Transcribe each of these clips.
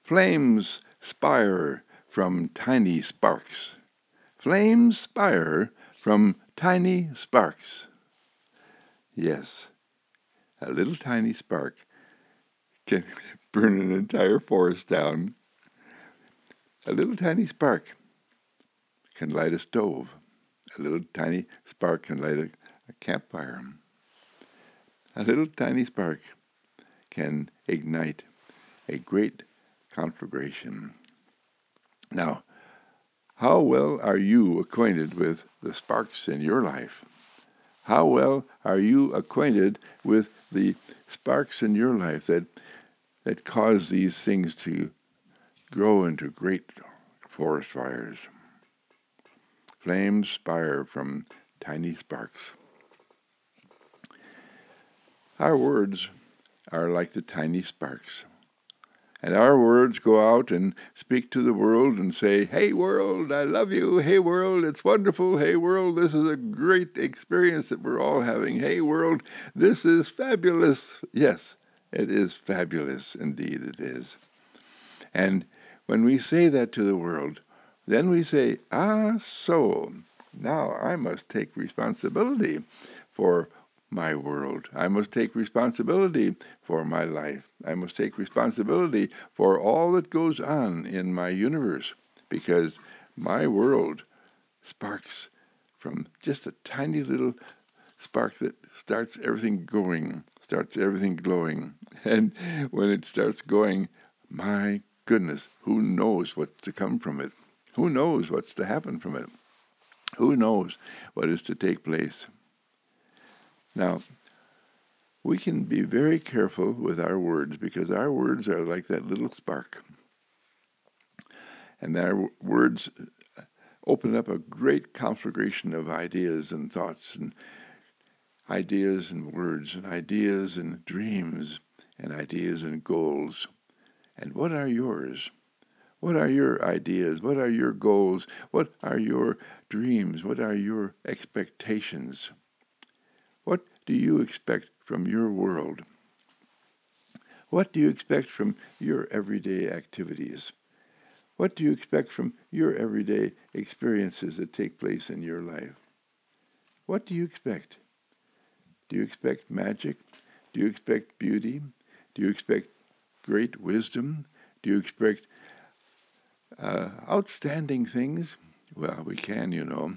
Flames spire from tiny sparks. Flames spire from tiny sparks. Yes, a little tiny spark can burn an entire forest down. A little tiny spark can light a stove. A little tiny spark can light a campfire. A little tiny spark can ignite a great conflagration. Now, how well are you acquainted with the sparks in your life? How well are you acquainted with the sparks in your life that cause these things to grow into great forest fires? Flames spire from tiny sparks. Our words are like the tiny sparks. And our words go out and speak to the world and say, "Hey world, I love you. Hey world, it's wonderful. Hey world, this is a great experience that we're all having. Hey world, this is fabulous." Yes, it is fabulous. Indeed it is. And when we say that to the world, then we say, so now I must take responsibility for my world. I must take responsibility for my life. I must take responsibility for all that goes on in my universe, because my world sparks from just a tiny little spark that starts everything going, starts everything glowing. And when it starts going, my goodness, who knows what's to come from it? Who knows what's to happen from it? Who knows what is to take place? Now, we can be very careful with our words, because our words are like that little spark. And our words open up a great conflagration of ideas and thoughts, and ideas and words, and ideas and dreams, and ideas and goals. And what are yours? What are your ideas? What are your goals? What are your dreams? What are your expectations? What do you expect from your world? What do you expect from your everyday activities? What do you expect from your everyday experiences that take place in your life? What do you expect? Do you expect magic? Do you expect beauty? Do you expect great wisdom? Do you expect outstanding things? Well, we can,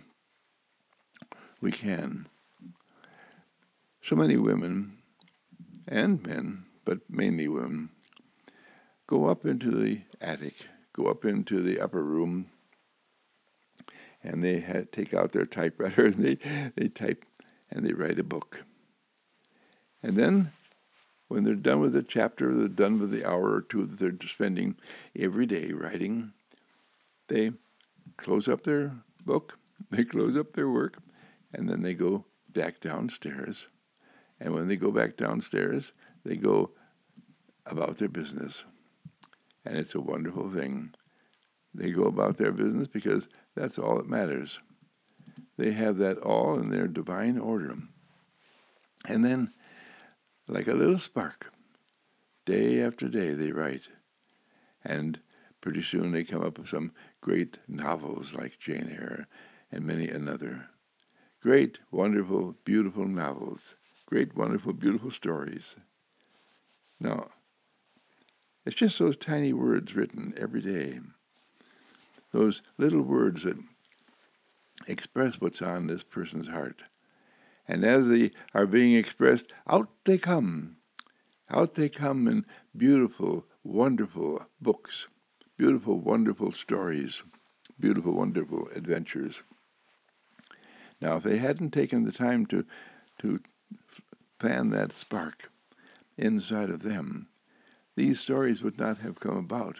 We can. So many women and men, but mainly women, go up into the attic, go up into the upper room, and they take out their typewriter and they type and they write a book. And then when they're done with the chapter, they're done with the hour or two that they're spending every day writing, they close up their book, they close up their work, and then they go back downstairs. And when they go back downstairs, they go about their business. And it's a wonderful thing. They go about their business because that's all that matters. They have that all in their divine order. And then, like a little spark, day after day they write. And pretty soon they come up with some great novels like Jane Eyre and many another. Great, wonderful, beautiful novels. Great, wonderful, beautiful stories. Now, it's just those tiny words written every day. Those little words that express what's on this person's heart. And as they are being expressed, out they come. Out they come in beautiful, wonderful books, beautiful, wonderful stories, beautiful, wonderful adventures. Now, if they hadn't taken the time to fan that spark inside of them, these stories would not have come about.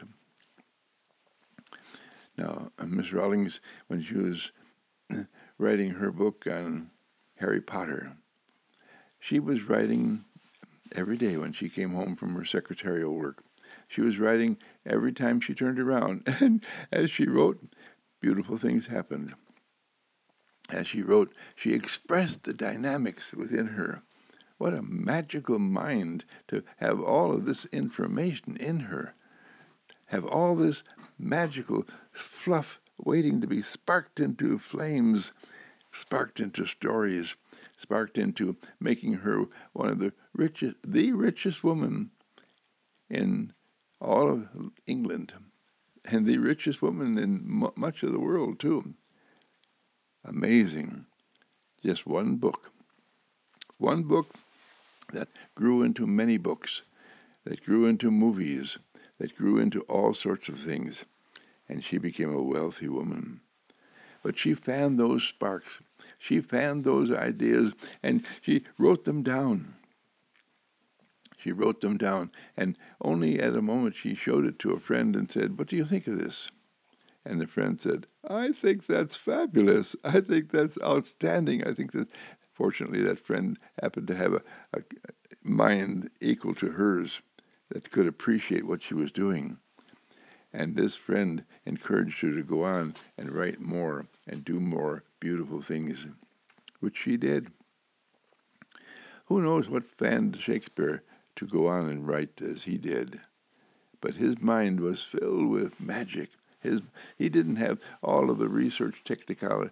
Now, Miss Rawlings, when she was writing her book on Harry Potter, she was writing every day when she came home from her secretarial work. She was writing every time she turned around. And as she wrote, beautiful things happened. As she wrote, she expressed the dynamics within her. What a magical mind to have all of this information in her. have all this magical fluff waiting to be sparked into flames, sparked into stories, sparked into making her one of the richest woman in all of England, and the richest woman in much of the world too. Amazing. Just one book. One book that grew into many books, that grew into movies, that grew into all sorts of things, and she became a wealthy woman. But she fanned those sparks. She fanned those ideas, and she wrote them down. She wrote them down, and only at a moment she showed it to a friend and said, "What do you think of this?" And the friend said, "I think that's fabulous. I think that's outstanding. I think that," fortunately, that friend happened to have a mind equal to hers that could appreciate what she was doing. And this friend encouraged her to go on and write more and do more beautiful things, which she did. Who knows what fanned Shakespeare to go on and write as he did? But his mind was filled with magic. He didn't have all of the research technicalities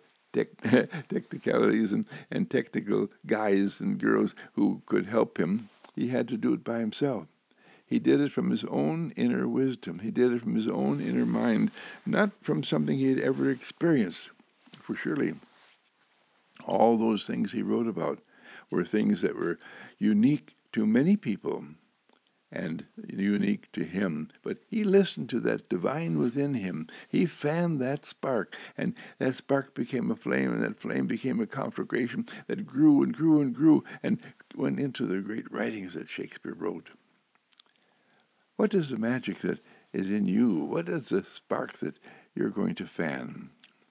and technical guys and girls who could help him. He had to do it by himself. He did it from his own inner wisdom. He did it from his own inner mind, not from something he had ever experienced. For surely all those things he wrote about were things that were unique to many people and unique to him. But he listened to that divine within him. He fanned that spark, and that spark became a flame, and that flame became a conflagration that grew and grew and grew and went into the great writings that Shakespeare wrote. What is the magic that is in you? What is the spark that you're going to fan?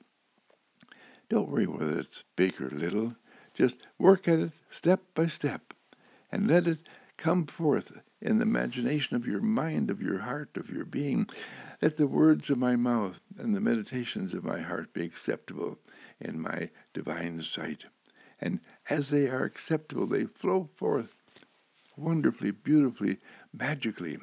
Don't worry whether it's big or little. Just work at it step by step and let it come forth in the imagination of your mind, of your heart, of your being. Let the words of my mouth and the meditations of my heart be acceptable in my divine sight. And as they are acceptable, they flow forth wonderfully, beautifully, magically.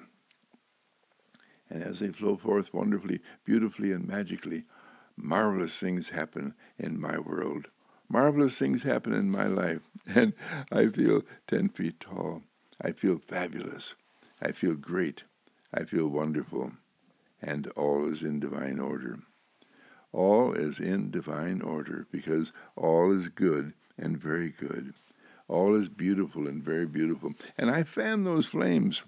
And as they flow forth wonderfully, beautifully, and magically, marvelous things happen in my world. Marvelous things happen in my life. And I feel 10 feet tall. I feel fabulous. I feel great. I feel wonderful. And all is in divine order. All is in divine order because all is good and very good. All is beautiful and very beautiful. And I fan those flames.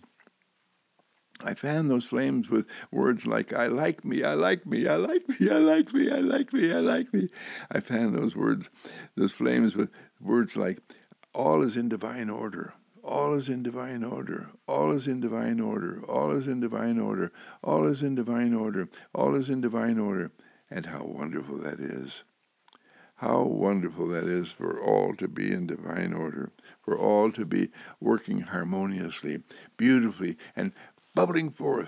I fan those flames with words like, I like me, I like me, I like me, I like me, I like me, I like me. I fan those flames with words like, all is in divine order. All is in divine order. All is in divine order. All is in divine order. All is in divine order. All is in divine order. And how wonderful that is. How wonderful that is for all to be in divine order, for all to be working harmoniously, beautifully, and bubbling forth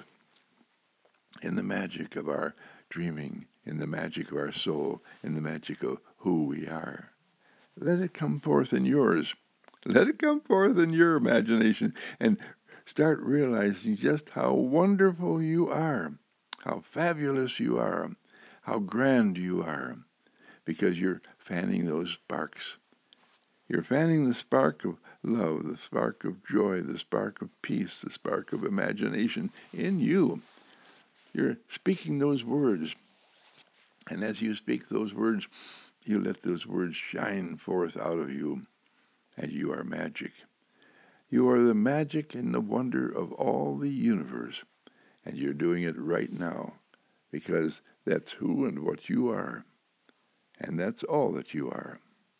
in the magic of our dreaming, in the magic of our soul, in the magic of who we are. Let it come forth in yours. Let it come forth in your imagination and start realizing just how wonderful you are, how fabulous you are, how grand you are, because you're fanning those sparks. You're fanning the spark of love, the spark of joy, the spark of peace, the spark of imagination in you. You're speaking those words. And as you speak those words, you let those words shine forth out of you. And you are magic. You are the magic and the wonder of all the universe. And you're doing it right now because that's who and what you are. And that's all that you are.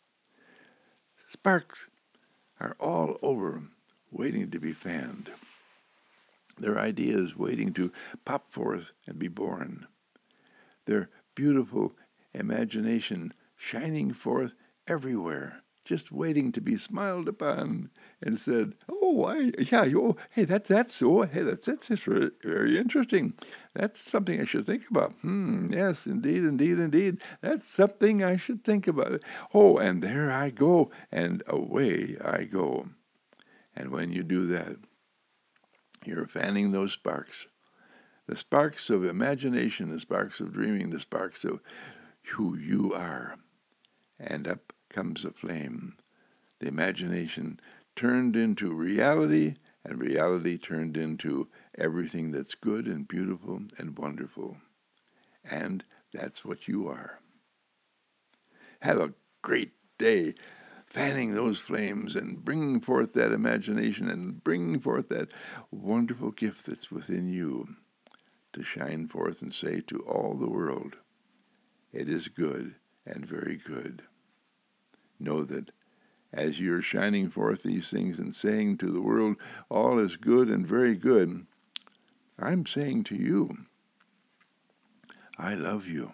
Sparks are all over, waiting to be fanned. Their ideas waiting to pop forth and be born. Their beautiful imagination shining forth everywhere, just waiting to be smiled upon and said, hey, that's very, very interesting. That's something I should think about. Yes, indeed. That's something I should think about. Oh, and there I go, and away I go. And when you do that, you're fanning those sparks. the sparks of imagination, the sparks of dreaming, the sparks of who you are. And up comes a flame. The imagination turned into reality, and reality turned into everything that's good and beautiful and wonderful. And that's what you are. Have a great day fanning those flames and bringing forth that imagination and bringing forth that wonderful gift that's within you to shine forth and say to all the world, it is good and very good. Know that as you're shining forth these things and saying to the world, all is good and very good, I'm saying to you, I love you.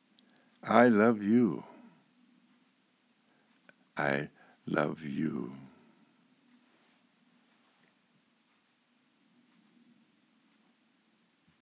I love you. I love you.